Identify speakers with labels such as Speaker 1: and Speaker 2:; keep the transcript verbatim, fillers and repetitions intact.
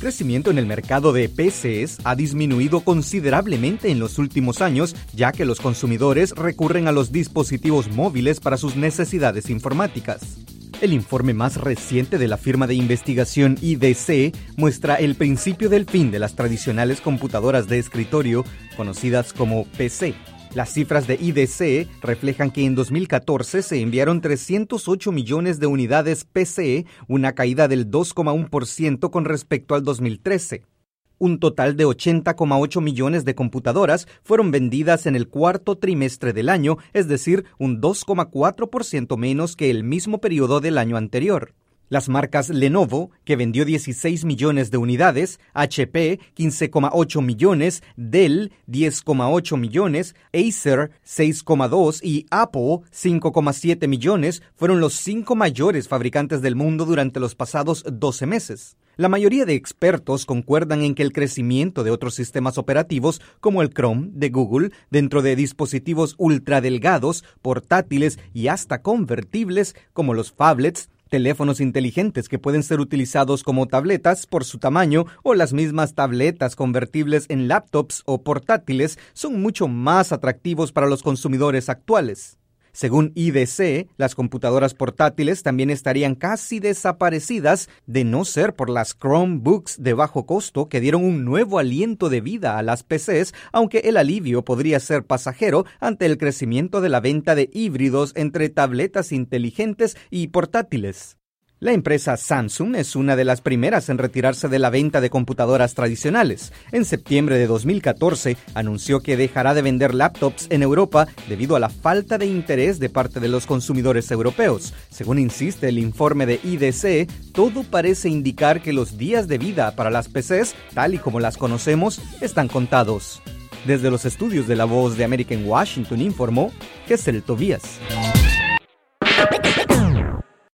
Speaker 1: crecimiento en el mercado de P Cs ha disminuido considerablemente en los últimos años, ya que los consumidores recurren a los dispositivos móviles para sus necesidades informáticas. El informe más reciente de la firma de investigación I D C muestra el principio del fin de las tradicionales computadoras de escritorio, conocidas como P C. Las cifras de I D C reflejan que en dos mil catorce se enviaron trescientos ocho millones de unidades P C, una caída del dos coma uno por ciento con respecto al dos mil trece. Un total de ochenta coma ocho millones de computadoras fueron vendidas en el cuarto trimestre del año, es decir, un dos coma cuatro por ciento menos que el mismo periodo del año anterior. Las marcas Lenovo, que vendió dieciséis millones de unidades, H P, quince coma ocho millones, Dell, diez coma ocho millones, Acer, seis coma dos y Apple, cinco coma siete millones, fueron los cinco mayores fabricantes del mundo durante los pasados doce meses. La mayoría de expertos concuerdan en que el crecimiento de otros sistemas operativos, como el Chrome de Google, dentro de dispositivos ultradelgados, portátiles y hasta convertibles, como los phablets, teléfonos inteligentes que pueden ser utilizados como tabletas por su tamaño o las mismas tabletas convertibles en laptops o portátiles, son mucho más atractivos para los consumidores actuales. Según I D C, las computadoras portátiles también estarían casi desaparecidas de no ser por las Chromebooks de bajo costo que dieron un nuevo aliento de vida a las P Cs, aunque el alivio podría ser pasajero ante el crecimiento de la venta de híbridos entre tabletas inteligentes y portátiles. La empresa Samsung es una de las primeras en retirarse de la venta de computadoras tradicionales. En septiembre de dos mil catorce anunció que dejará de vender laptops en Europa debido a la falta de interés de parte de los consumidores europeos. Según insiste el informe de I D C, todo parece indicar que los días de vida para las P Cs, tal y como las conocemos, están contados. Desde los estudios de La Voz de América en Washington informó Gesell Tobías.